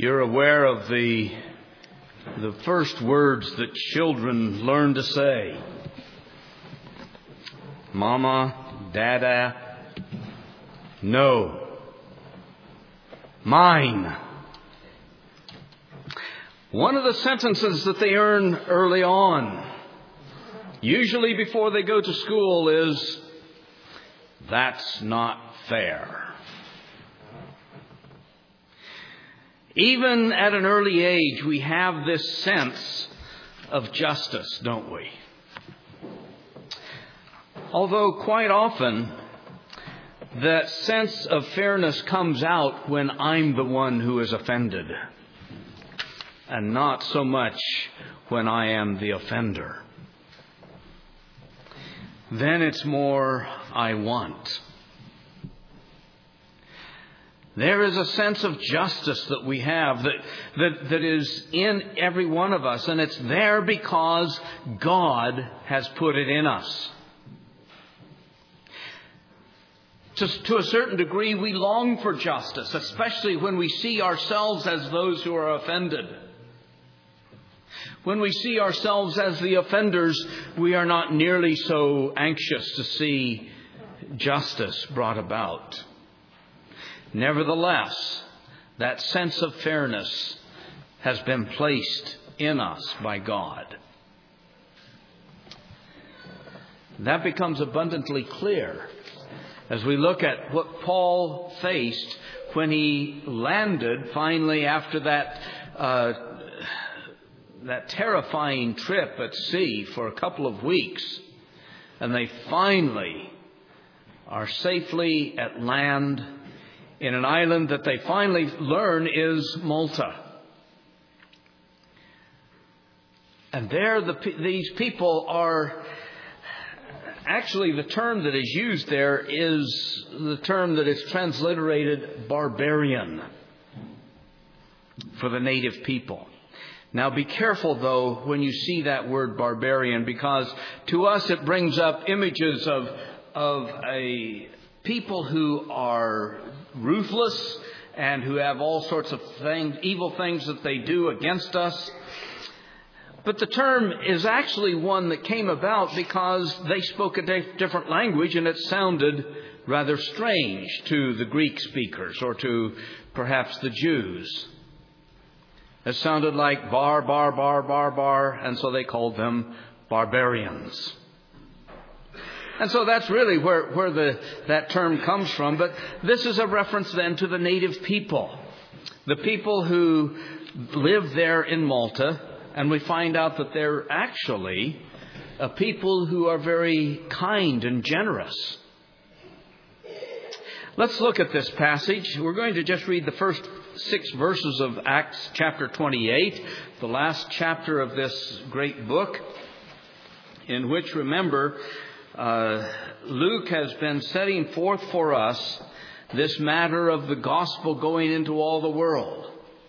You're aware of the first words that children learn to say. Mama, Dada, no, mine. One of the sentences that they learn early on, usually before they go to school, is, "That's not fair." Even at an early age, we have this sense of justice, don't we? Although quite often, that sense of fairness comes out when I'm the one who is offended, and not so much when I am the offender. Then it's more I want. There is a sense of justice that we have that is in every one of us, and it's there because God has put it in us. To a certain degree, we long for justice, especially when we see ourselves as those who are offended. When we see ourselves as the offenders, we are not nearly so anxious to see justice brought about. Nevertheless, that sense of fairness has been placed in us by God. That becomes abundantly clear as we look at what Paul faced when he landed finally after that terrifying trip at sea for a couple of weeks. And they finally are safely at land in an island that they finally learn is Malta. And there these people are, actually the term that is used there is the term that is transliterated barbarian for the native people. Now be careful though when you see that word barbarian, because to us it brings up images of a people who are ruthless and who have all sorts of things, evil things that they do against us. But the term is actually one that came about because they spoke a different language and it sounded rather strange to the Greek speakers or to perhaps the Jews. It sounded like bar, and so they called them barbarians. And so that's really where that term comes from. But this is a reference then to the native people, the people who live there in Malta. And we find out that they're actually a people who are very kind and generous. Let's look at this passage. We're going to just read the first 6 verses of Acts chapter 28, the last chapter of this great book, in which, remember, Luke has been setting forth for us this matter of the gospel going into all the world,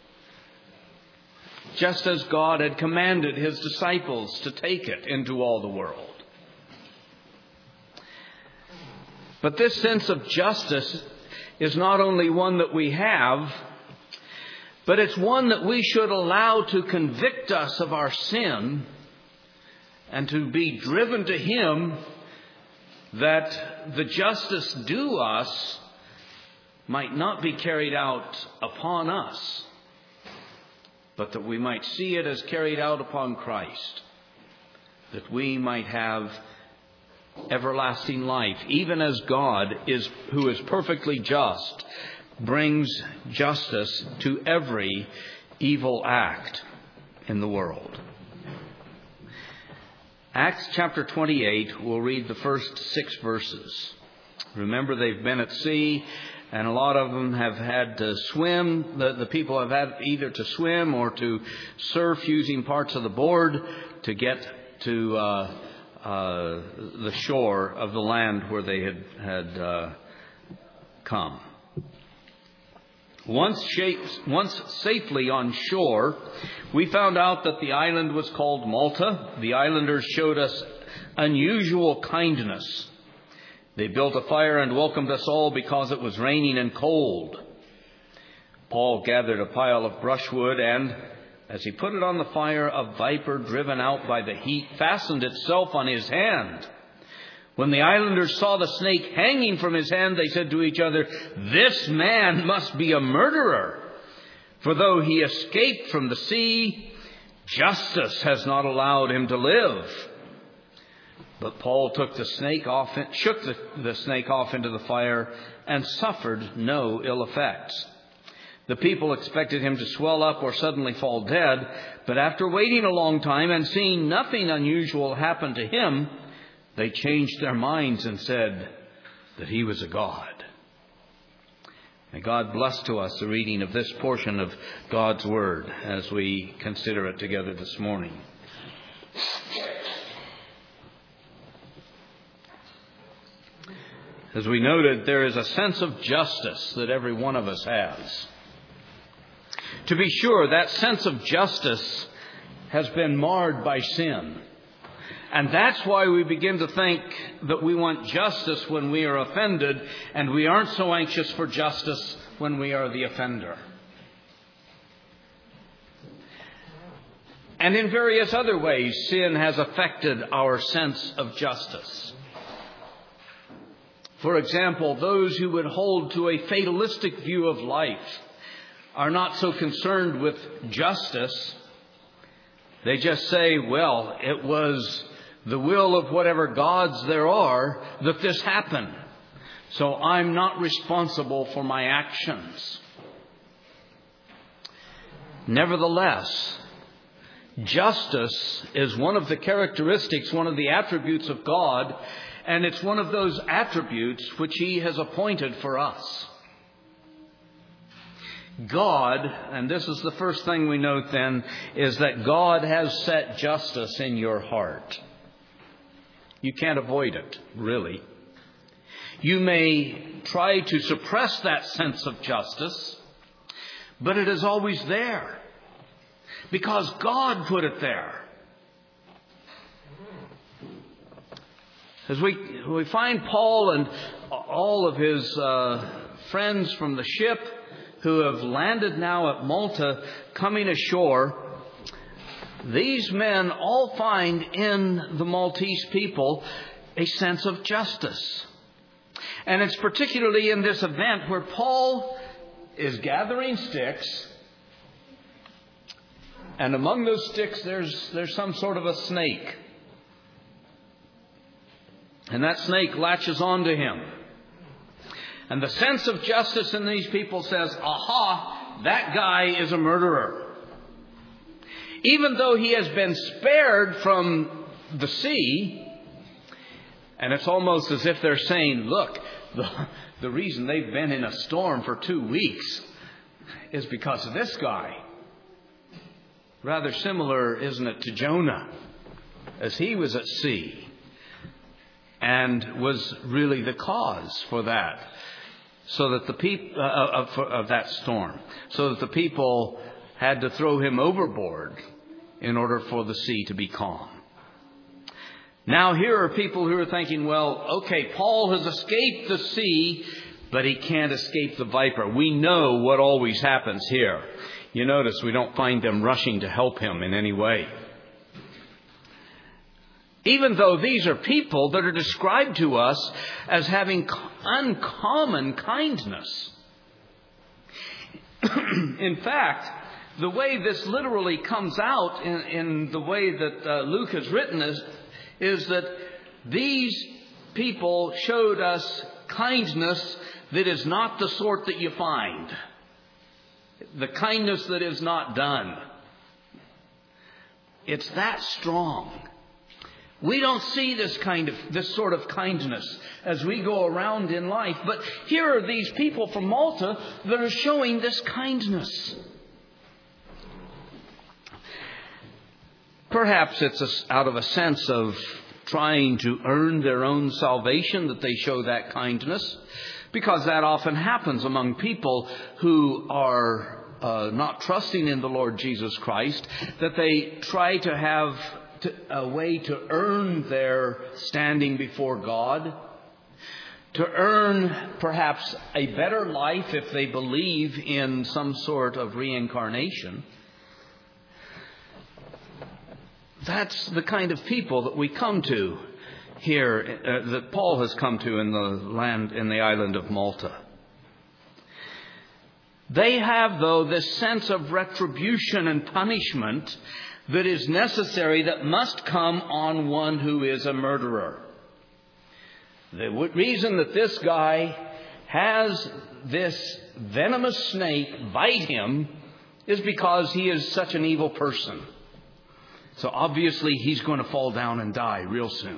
just as God had commanded his disciples to take it into all the world. But this sense of justice is not only one that we have, but it's one that we should allow to convict us of our sin and to be driven to him, that the justice due us might not be carried out upon us, but that we might see it as carried out upon Christ, that we might have everlasting life, even as God is, who is perfectly just, brings justice to every evil act in the world. Acts chapter 28, we'll read the first 6 verses. Remember, they've been at sea, and a lot of them have had to swim. The people have had either to swim or to surf using parts of the board to get to the shore of the land where they had come. Once safely on shore, we found out that the island was called Malta. The islanders showed us unusual kindness. They built a fire and welcomed us all because it was raining and cold. Paul gathered a pile of brushwood and, as he put it on the fire, a viper driven out by the heat fastened itself on his hand. When the islanders saw the snake hanging from his hand, they said to each other, "This man must be a murderer. For though he escaped from the sea, justice has not allowed him to live." But Paul shook the snake off into the fire and suffered no ill effects. The people expected him to swell up or suddenly fall dead, but after waiting a long time and seeing nothing unusual happen to him, they changed their minds and said that he was a god. May God bless to us the reading of this portion of God's Word as we consider it together this morning. As we noted, there is a sense of justice that every one of us has. To be sure, that sense of justice has been marred by sin. And that's why we begin to think that we want justice when we are offended, and we aren't so anxious for justice when we are the offender. And in various other ways, sin has affected our sense of justice. For example, those who would hold to a fatalistic view of life are not so concerned with justice. They just say, well, it was the will of whatever gods there are that this happened, so I'm not responsible for my actions. Nevertheless, justice is one of the characteristics, one of the attributes of God, and it's one of those attributes which He has appointed for us. God, and this is the first thing we note then, is that God has set justice in your heart. You can't avoid it, really. You may try to suppress that sense of justice, but it is always there because God put it there. As we find Paul and all of his friends from the ship who have landed now at Malta coming ashore, these men all find in the Maltese people a sense of justice. And it's particularly in this event where Paul is gathering sticks, and among those sticks there's some sort of a snake. And that snake latches onto him. And the sense of justice in these people says, aha, that guy is a murderer. Even though he has been spared from the sea, and it's almost as if they're saying, look, the reason they've been in a storm for 2 weeks is because of this guy. Rather similar, isn't it, to Jonah, as he was at sea and was really the cause for that, so that the people of that storm, so that the people had to throw him overboard in order for the sea to be calm. Now here are people who are thinking, well, okay, Paul has escaped the sea, but he can't escape the viper. We know what always happens here. You notice we don't find them rushing to help him in any way. Even though these are people that are described to us as having uncommon kindness. In fact, the way this literally comes out in the way that Luke has written is that these people showed us kindness that is not the sort that you find. The kindness that is not done. It's that strong. We don't see this sort of kindness as we go around in life. But here are these people from Malta that are showing this kindness. Perhaps it's out of a sense of trying to earn their own salvation that they show that kindness, because that often happens among people who are not trusting in the Lord Jesus Christ, that they try to have a way to earn their standing before God, to earn perhaps a better life if they believe in some sort of reincarnation. That's the kind of people that we come to here, that Paul has come to in the island of Malta. They have, though, this sense of retribution and punishment that is necessary, that must come on one who is a murderer. The reason that this guy has this venomous snake bite him is because he is such an evil person. So obviously he's going to fall down and die real soon.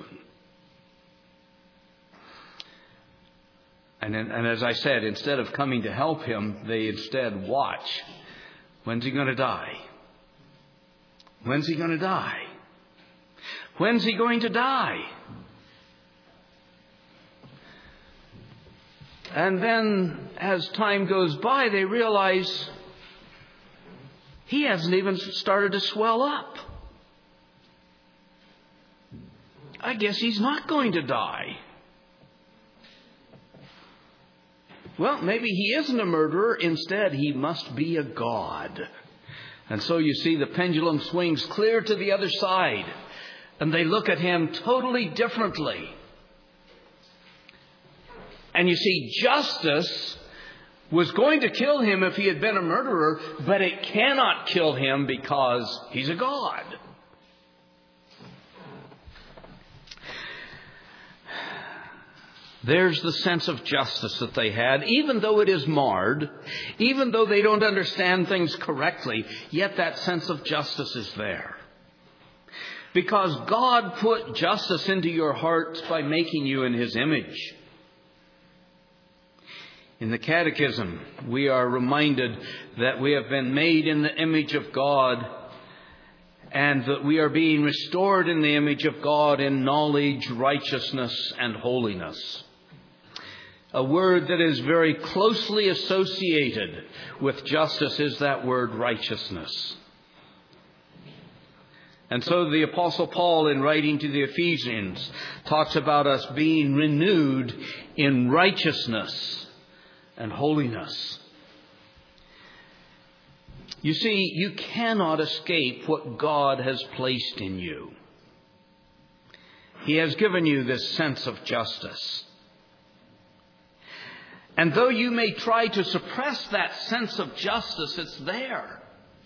And as I said, instead of coming to help him, they instead watch. When's he going to die? When's he going to die? When's he going to die? And then as time goes by, they realize he hasn't even started to swell up. I guess he's not going to die. Well, maybe he isn't a murderer. Instead, he must be a god. And so you see the pendulum swings clear to the other side. And they look at him totally differently. And you see, justice was going to kill him if he had been a murderer, but it cannot kill him because he's a god. There's the sense of justice that they had, even though it is marred, even though they don't understand things correctly, yet that sense of justice is there. Because God put justice into your hearts by making you in His image. In the Catechism, we are reminded that we have been made in the image of God, and that we are being restored in the image of God in knowledge, righteousness, and holiness. A word that is very closely associated with justice is that word righteousness. And so the Apostle Paul, in writing to the Ephesians, talks about us being renewed in righteousness and holiness. You see, you cannot escape what God has placed in you. He has given you this sense of justice. And though you may try to suppress that sense of justice, it's there.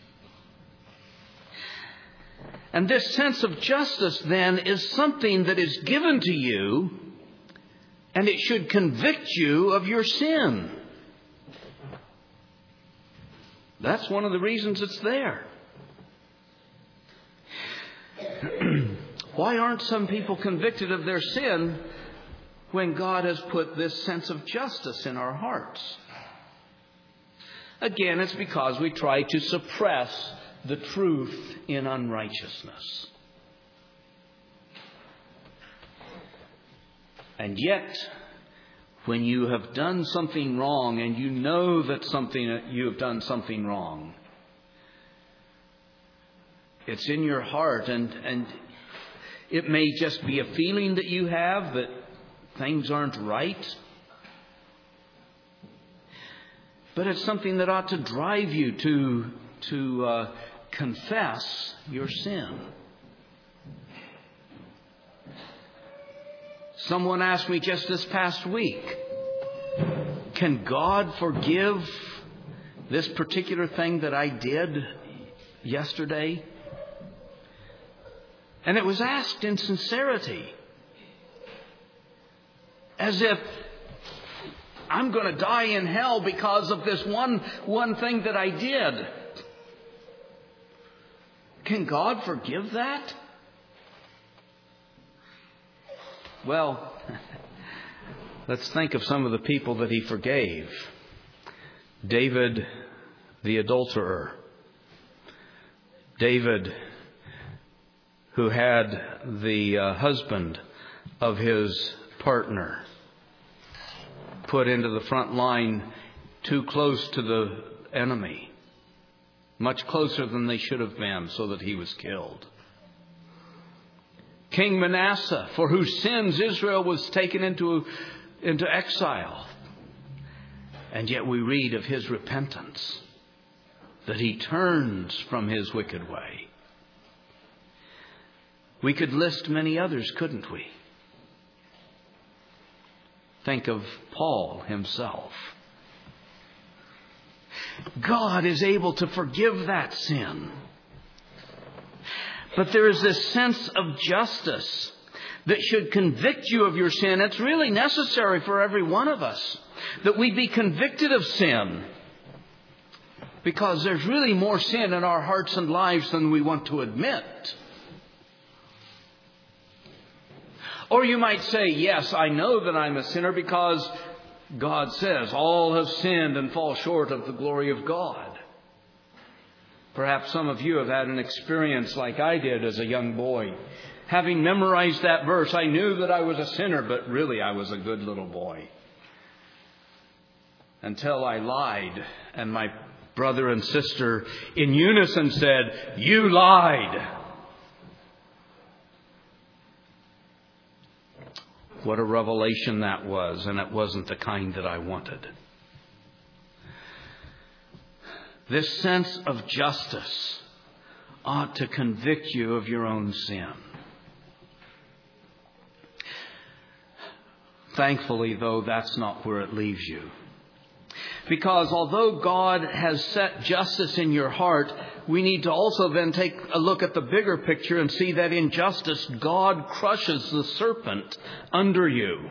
And this sense of justice, then, is something that is given to you, and it should convict you of your sin. That's one of the reasons it's there. Why aren't some people convicted of their sin when God has put this sense of justice in our hearts? Again, it's because we try to suppress the truth in unrighteousness. And yet, when you have done something wrong and you know that you have done something wrong, it's in your heart, and it may just be a feeling that you have that things aren't right. But it's something that ought to drive you to confess your sin. Someone asked me just this past week, can God forgive this particular thing that I did yesterday? And it was asked in sincerity, as if I'm going to die in hell because of this one thing that I did. Can God forgive that? Well, let's think of some of the people that He forgave. David, the adulterer. David, who had the husband of his partner put into the front line too close to the enemy, much closer than they should have been, so that he was killed. King Manasseh, for whose sins Israel was taken into into exile. And yet we read of his repentance, that he turns from his wicked way. We could list many others, couldn't we? Think of Paul himself. God is able to forgive that sin. But there is this sense of justice that should convict you of your sin. It's really necessary for every one of us that we be convicted of sin. Because there's really more sin in our hearts and lives than we want to admit. Or you might say, yes, I know that I'm a sinner because God says all have sinned and fall short of the glory of God. Perhaps some of you have had an experience like I did as a young boy. Having memorized that verse, I knew that I was a sinner, but really I was a good little boy. Until I lied, and my brother and sister in unison said, "You lied." What a revelation that was, and it wasn't the kind that I wanted. This sense of justice ought to convict you of your own sin. Thankfully, though, that's not where it leaves you. Because although God has set justice in your heart, we need to also then take a look at the bigger picture and see that in justice, God crushes the serpent under you.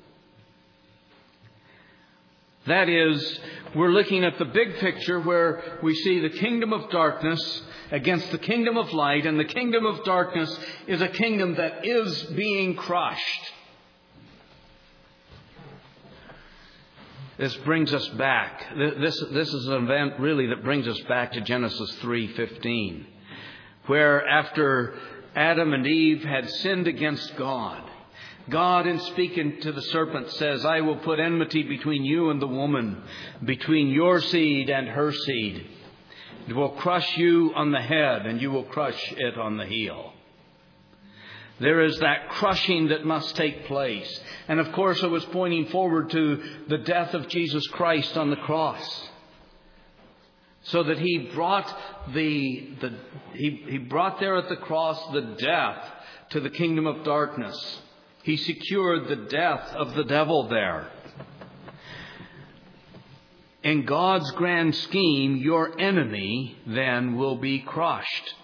That is, we're looking at the big picture where we see the kingdom of darkness against the kingdom of light, and the kingdom of darkness is a kingdom that is being crushed. This brings us back. This is an event really that brings us back to Genesis 3:15, where after Adam and Eve had sinned against God, God, in speaking to the serpent, says, "I will put enmity between you and the woman, between your seed and her seed. It will crush you on the head, and you will crush it on the heel." There is that crushing that must take place. And of course, it was pointing forward to the death of Jesus Christ on the cross. So that he brought he brought there at the cross the death to the kingdom of darkness. He secured the death of the devil there. In God's grand scheme, your enemy then will be crushed.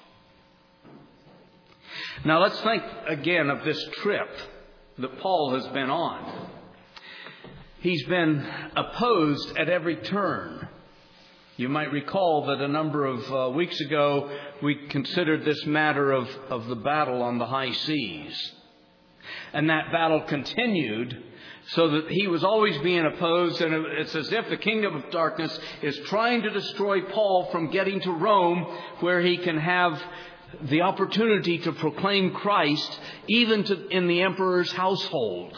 Now let's think again of this trip that Paul has been on. He's been opposed at every turn. You might recall that a number of weeks ago we considered this matter of the battle on the high seas. And that battle continued so that he was always being opposed, and it's as if the kingdom of darkness is trying to destroy Paul from getting to Rome, where he can have the opportunity to proclaim Christ even in the emperor's household.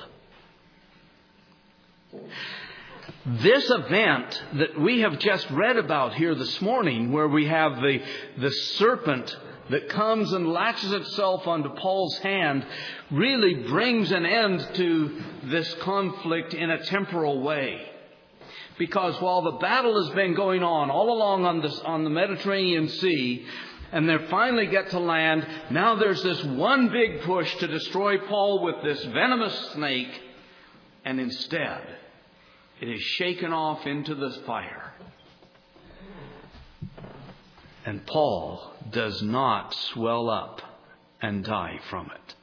This event that we have just read about here this morning, where we have the serpent that comes and latches itself onto Paul's hand, really brings an end to this conflict in a temporal way. Because while the battle has been going on all along on the Mediterranean Sea, and they finally get to land, now there's this one big push to destroy Paul with this venomous snake, and instead it is shaken off into the fire. And Paul does not swell up and die from it.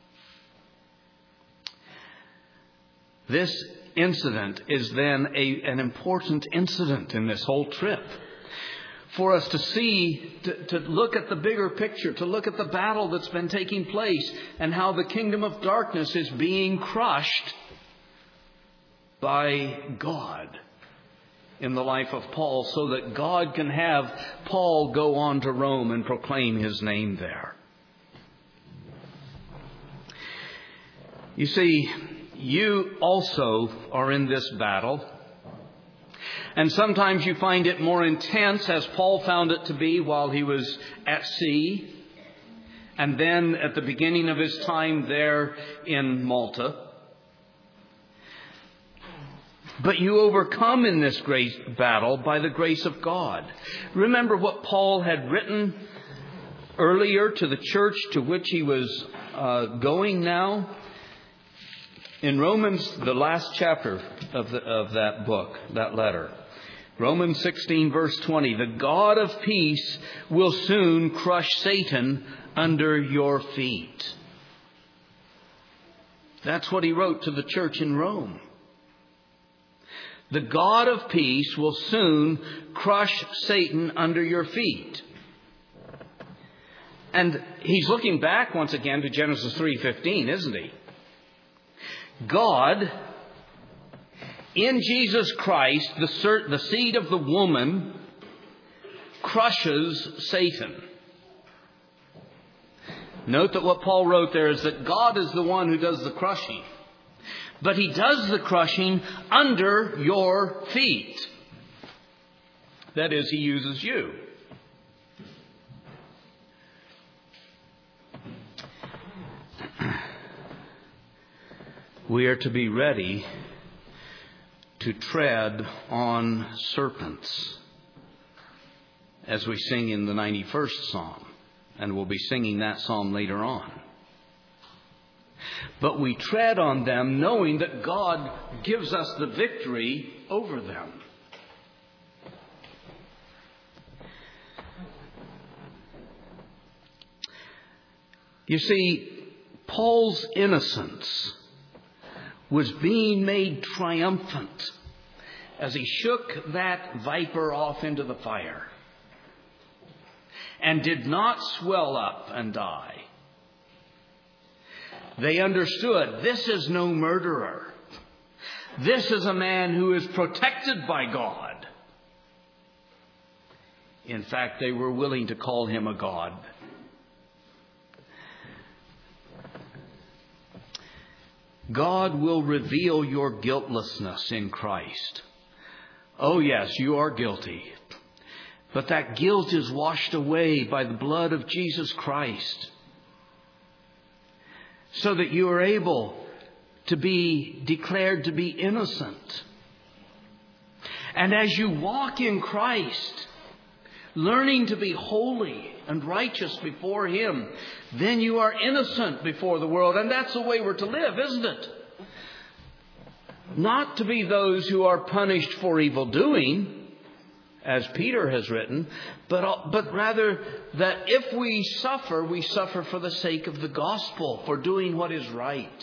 This incident is then an important incident in this whole trip. For us to see, to look at the bigger picture, to look at the battle that's been taking place and how the kingdom of darkness is being crushed by God in the life of Paul, so that God can have Paul go on to Rome and proclaim his name there. You see, you also are in this battle. And sometimes you find it more intense, as Paul found it to be while he was at sea, and then at the beginning of his time there in Malta. But you overcome in this great battle by the grace of God. Remember what Paul had written earlier to the church to which he was going now? In Romans, the last chapter of that book, that letter. Romans 16 verse 20. The God of peace will soon crush Satan under your feet. That's what he wrote to the church in Rome. The God of peace will soon crush Satan under your feet. And he's looking back once again to Genesis 3:15, isn't he? God, in Jesus Christ, the seed of the woman, crushes Satan. Note that what Paul wrote there is that God is the one who does the crushing. But he does the crushing under your feet. That is, he uses you. We are to be ready to tread on serpents, as we sing in the 91st Psalm. And we'll be singing that psalm later on. But we tread on them knowing that God gives us the victory over them. You see, Paul's innocence was being made triumphant as he shook that viper off into the fire and did not swell up and die. They understood this is no murderer. This is a man who is protected by God. In fact, they were willing to call him a god. God will reveal your guiltlessness in Christ. Oh yes, you are guilty. But that guilt is washed away by the blood of Jesus Christ, so that you are able to be declared to be innocent. And as you walk in Christ, learning to be holy and righteous before Him, then you are innocent before the world. And that's the way we're to live, isn't it? Not to be those who are punished for evil doing, as Peter has written, but rather that if we suffer for the sake of the gospel, for doing what is right.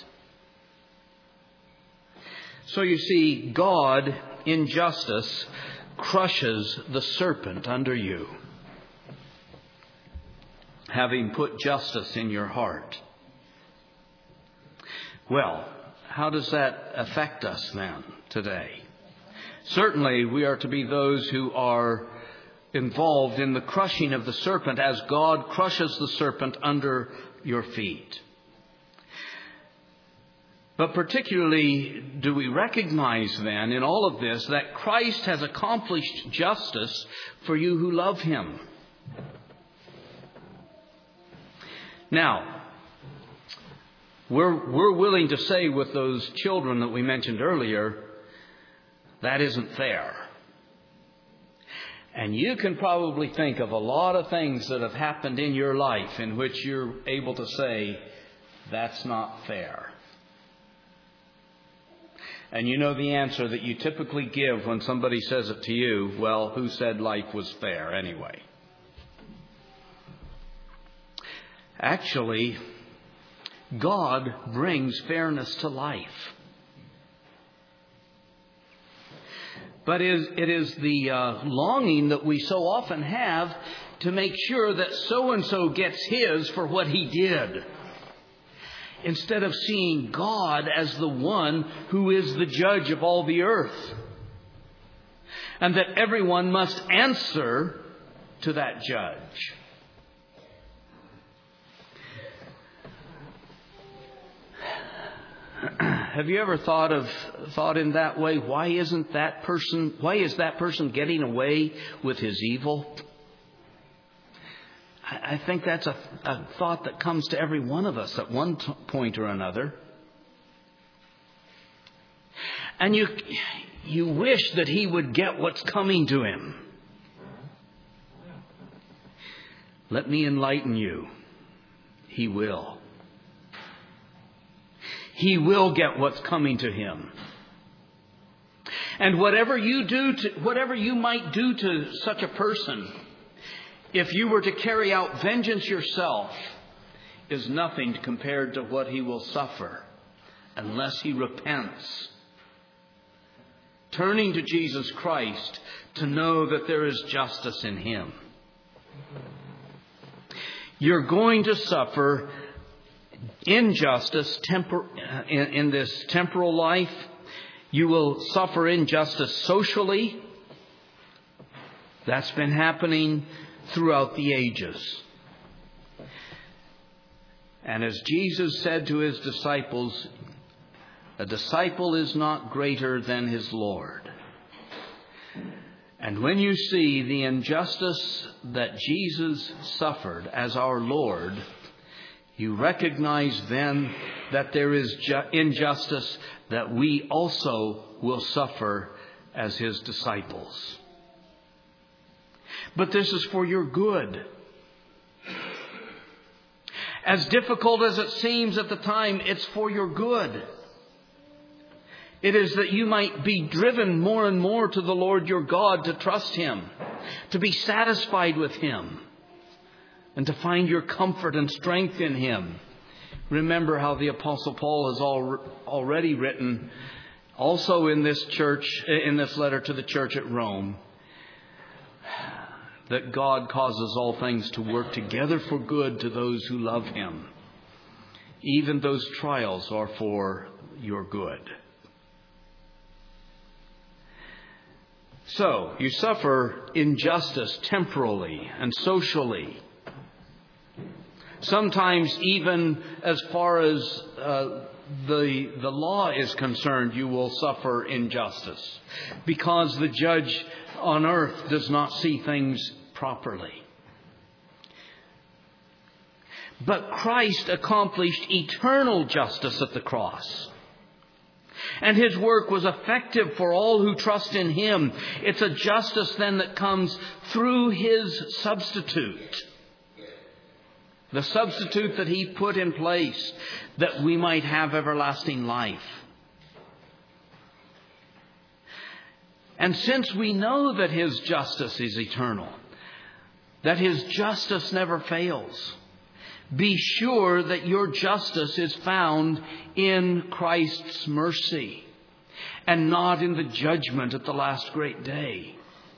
So you see, God, in justice, crushes the serpent under you, having put justice in your heart. Well, how does that affect us then today? Certainly, we are to be those who are involved in the crushing of the serpent as God crushes the serpent under your feet. But particularly do we recognize then in all of this that Christ has accomplished justice for you who love Him. Now, we're willing to say with those children that we mentioned earlier, that isn't fair. And you can probably think of a lot of things that have happened in your life in which you're able to say, that's not fair. And you know the answer that you typically give when somebody says it to you, well, who said life was fair anyway? Actually, God brings fairness to life. But it is the longing that we so often have to make sure that so-and-so gets his for what he did, instead of seeing God as the one who is the judge of all the earth, and that everyone must answer to that judge. Have you ever thought in that way? Why is that person getting away with his evil? I think that's a thought that comes to every one of us at one point or another. And you wish that he would get what's coming to him. Let me enlighten you. He will. He will get what's coming to him. And whatever you might do to such a person, if you were to carry out vengeance yourself, is nothing compared to what he will suffer unless he repents, turning to Jesus Christ to know that there is justice in him. You're going to suffer injustice in this temporal life. You will suffer injustice socially. That's been happening throughout the ages. And as Jesus said to his disciples, a disciple is not greater than his Lord. And when you see the injustice that Jesus suffered as our Lord, you recognize then that there is injustice that we also will suffer as his disciples. But this is for your good. As difficult as it seems at the time, it's for your good. It is that you might be driven more and more to the Lord your God, to trust him, to be satisfied with him, and to find your comfort and strength in him. Remember how the Apostle Paul has already written, also in this letter to the church at Rome, that God causes all things to work together for good to those who love him. Even those trials are for your good. So, you suffer injustice temporally and socially. Sometimes even as far as the law is concerned, you will suffer injustice because the judge on earth does not see things properly. But Christ accomplished eternal justice at the cross. And his work was effective for all who trust in him. It's a justice then that comes through his substitute. The substitute that he put in place that we might have everlasting life. And since we know that his justice is eternal, that his justice never fails, be sure that your justice is found in Christ's mercy and not in the judgment at the last great day.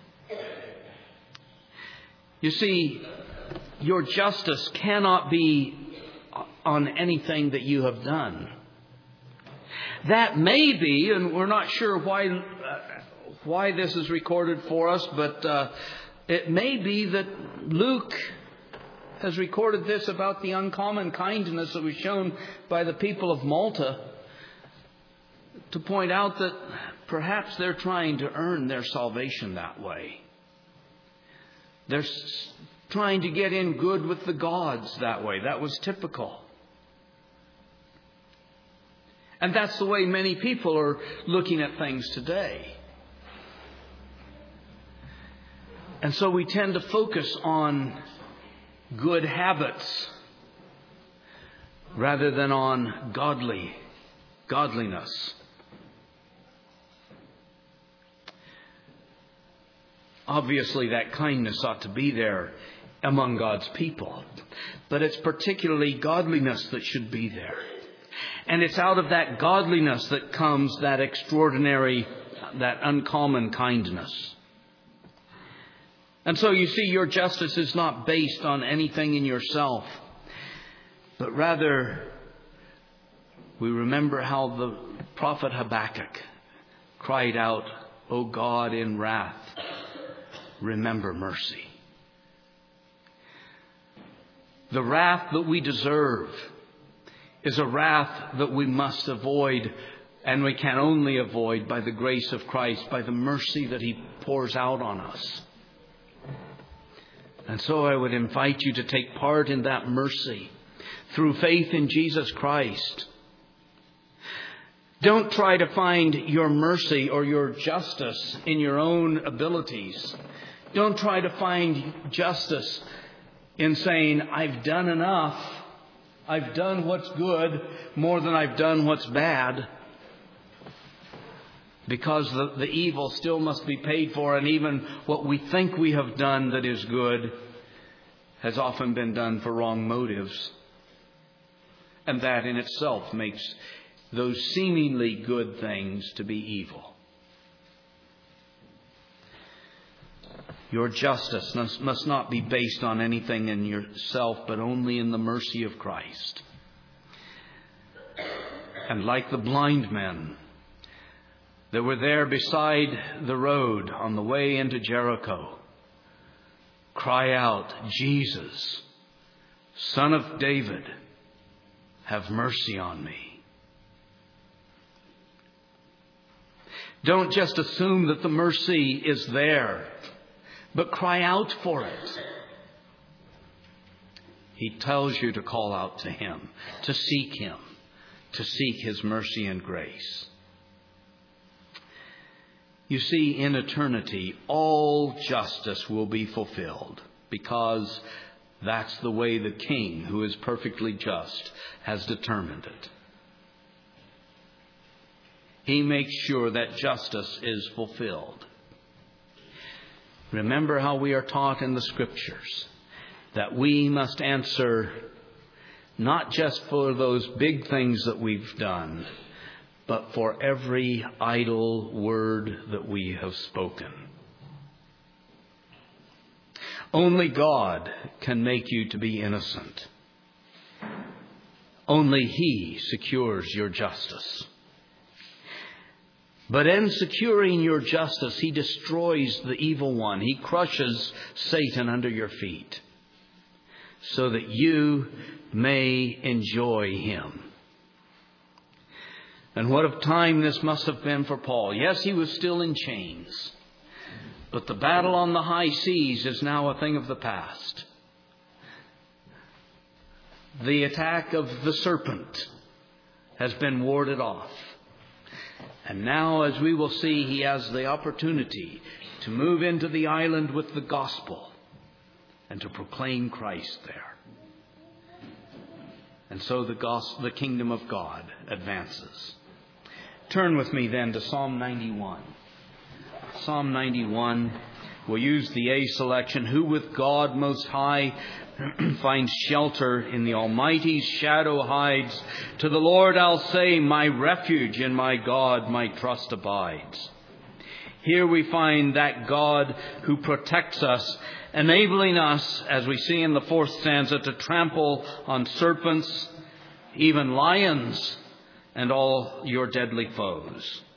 You see, your justice cannot be on anything that you have done. That may be, and we're not sure why this is recorded for us, but it may be that Luke has recorded this about the uncommon kindness that was shown by the people of Malta to point out that perhaps they're trying to earn their salvation that way. They're trying to get in good with the gods that way. That was typical. And that's the way many people are looking at things today. And so we tend to focus on good habits rather than on godliness. Obviously, that kindness ought to be there among God's people. But it's particularly godliness that should be there. And it's out of that godliness that comes that extraordinary, that uncommon kindness. And so you see, your justice is not based on anything in yourself, but rather we remember how the prophet Habakkuk cried out, "O God, in wrath, remember mercy." The wrath that we deserve is a wrath that we must avoid, and we can only avoid by the grace of Christ, by the mercy that he pours out on us. And so I would invite you to take part in that mercy through faith in Jesus Christ. Don't try to find your mercy or your justice in your own abilities. Don't try to find justice in saying, I've done enough. I've done what's good more than I've done what's bad. Because the evil still must be paid for, and even what we think we have done that is good has often been done for wrong motives. And that in itself makes those seemingly good things to be evil. Your justice must not be based on anything in yourself, but only in the mercy of Christ. And like the blind men that were there beside the road on the way into Jericho, cry out, Jesus, Son of David, have mercy on me. Don't just assume that the mercy is there, but cry out for it. He tells you to call out to Him, to seek His mercy and grace. You see, in eternity, all justice will be fulfilled, because that's the way the King, who is perfectly just, has determined it. He makes sure that justice is fulfilled. Remember how we are taught in the Scriptures that we must answer not just for those big things that we've done, but for every idle word that we have spoken. Only God can make you to be innocent. Only He secures your justice. But in securing your justice, He destroys the evil one. He crushes Satan under your feet so that you may enjoy him. And what a time this must have been for Paul. Yes, he was still in chains, but the battle on the high seas is now a thing of the past. The attack of the serpent has been warded off. And now, as we will see, he has the opportunity to move into the island with the gospel and to proclaim Christ there. And so the kingdom of God advances. Turn with me then to Psalm 91. Psalm 91, we'll use the A selection. Who with God Most High finds shelter in the Almighty's shadow hides. To the Lord I'll say, my refuge, in my God my trust abides. Here we find that God who protects us, enabling us, as we see in the fourth stanza, to trample on serpents, even lions, and all your deadly foes.